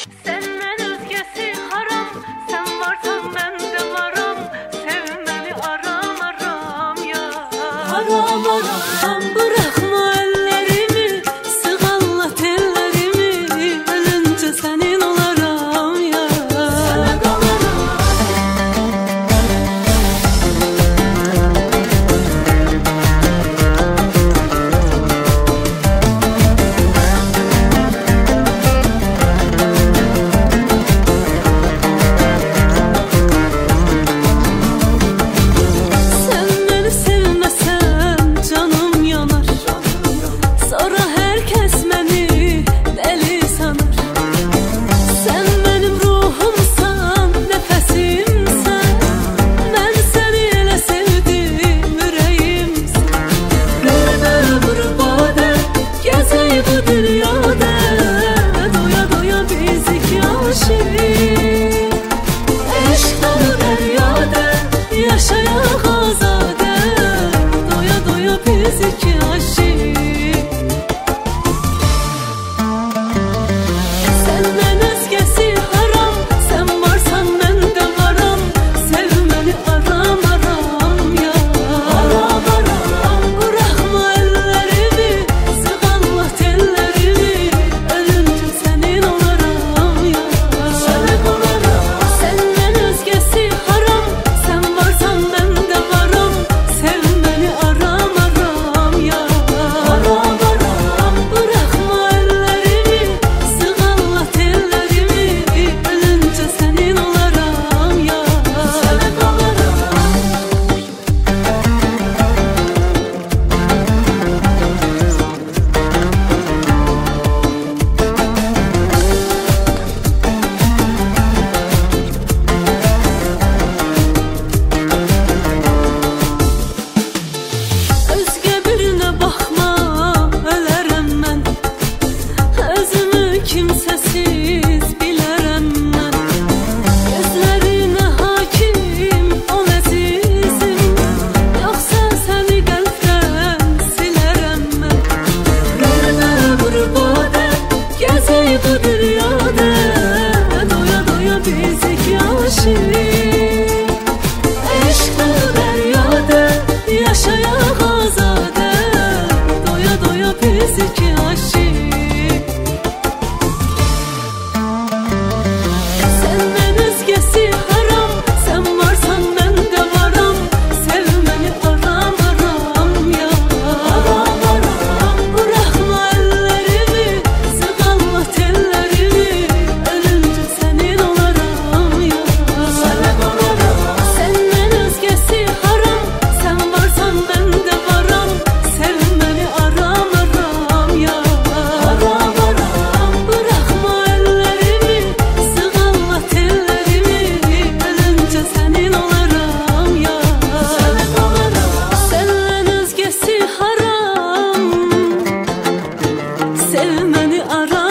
Senden özgesi haram, sen varsan ben de varım. Sevmeni aram aram ya. Aram aram bırakma ellerimi, sığalla tellerimi, ölünce senin olaram ya. Sana kalarım. Sen beni sevmesen canım yanar, sonra herkes beni deli sanır. Sen benim ruhumsan, nefesimsen, ben seni elə sevdim, yüreğimsin. Bülbül burbade, gezey bu dünyada, doya doya biz iki aşık. Eşk dolu deryada, yaşayak azade, doya doya biz iki aşık. Senden özgesi haram, sen varsan ben de varım. Sevmeni aram aram ya. Aram aram bırakma ellerimi, sığalla tellerimi, ölünce senin olaram ya. Sana olaram. Senden özgesi haram, sen varsan ben de varım. Sevmeni aram aram ya. Aram aram bırakma ellerimi, sığalla tellerimi, ölünce senin olaram ya. Sana olaram. Özge birine bakma, ölərəm mən. Özümü kimsəsiz bilərəm mən. Gözlərinə hakim ol əzizim, yoxsa səni qəlbdən silərəm mən. Bülbül burbade, gezey bu dünyada, doya doya biz iki aşık. Eşk dolu deryada, yaşayak azade, doya doya biz iki aşık. Senden özgesi haram, sen varsan ben de varım. Sevmeni aram aram ya. Aram aram bırakma ellerimi, sığalla tellerimi, ölünce senin olaram ya. Sana olaram. Senden özgesi haram, sen varsan ben de varım. Sevmeni aram aram ya. Aram aram bırakma ellerimi, sığalla tellerimi, ölünce senin olaram ya. Sana olaram. Senden özgesi haram, sevmeni aram